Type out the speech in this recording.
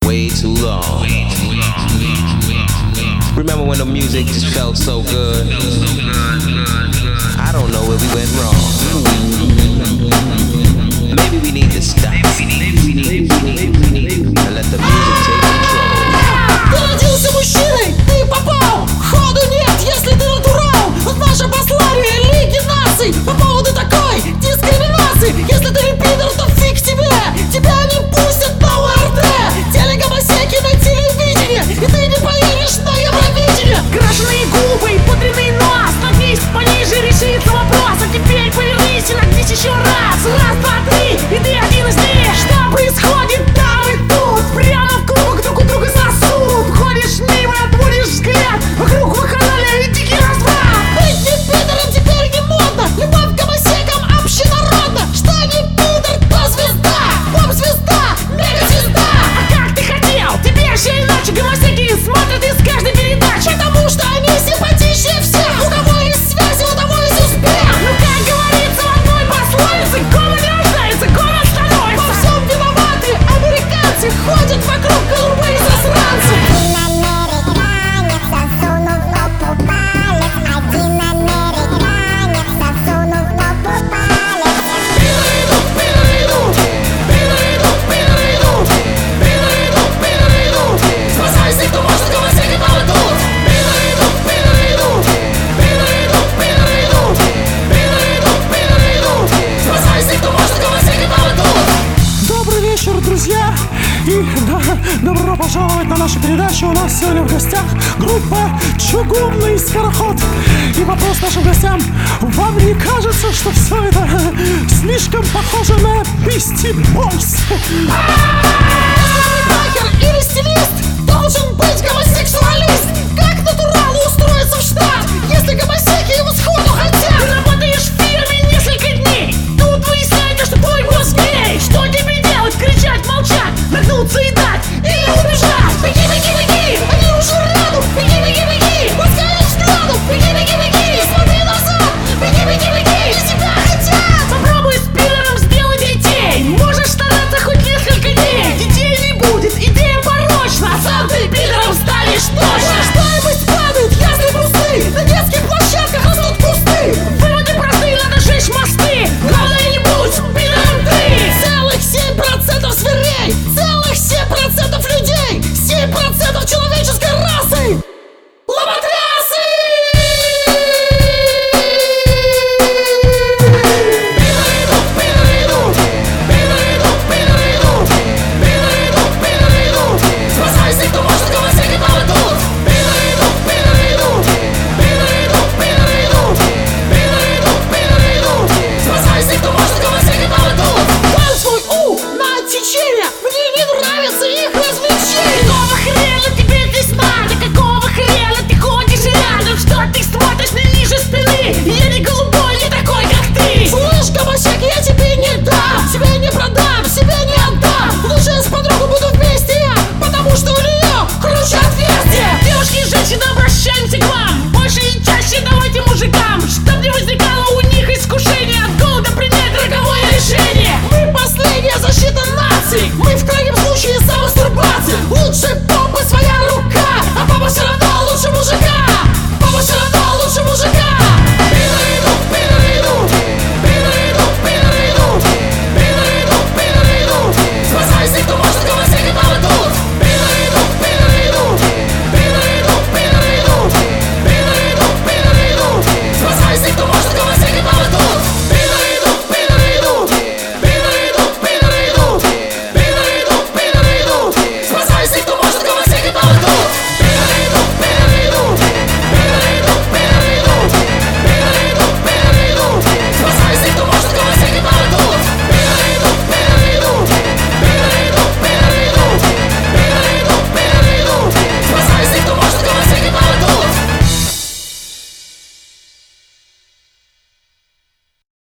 way too long. Remember when the music just felt so good? I don't know where we went wrong. Maybe we need to stop and let the music take control. Ты родился мужчиной, ты попал. Ходу нет, если ты натурал. Вот наше послание Лиги Наций по поводу такой дискриминации. Если ты не пидор, то фиг тебе. Тебя не пустят на ОРТ. Телегомосеки на телевидении, и ты не поверишь на Евровидение. Крашеные губы, пудренный нос, нагнись пониже, решится вопрос. А теперь повернись и нагнись еще раз. Раз, два, три, и ты один из них. Что происходит там и тут? Прямо в круг друг у друга сосуд. Ходишь мимо, отводишь взгляд. Вокруг вакханалия и дикий разврат. Быть не пидором теперь не модно. Любовь к гомосекам общенародна. Что не пидор, то звезда. Поп-звезда, мега-звезда. А как ты хотел? Теперь все иначе гомосеки смотрят из каждой передачи. Потому что они симпатичнее всех. У кого есть связи, у того есть успех. Ну как говорится в одной пословице, гомо не рождается, гомо становится. Во всем виноваты американцы. Ходят вокруг голубые засранцы. Добрый вечер, друзья! И добро пожаловать на нашу передачу. У нас сегодня в гостях группа «Чугунный скороход». И вопрос нашим гостям: вам не кажется, что все это слишком похоже на Beastie Boys? Рокер или стилист должен быть гомосексуалист. Как натуралу устроиться в штат, если гомосеки его сходу хотят? Ты работаешь в фирме несколько дней. Тут выясняется, что твой босс гей. Что тебе делать? Кричать, молчать, нагнуться и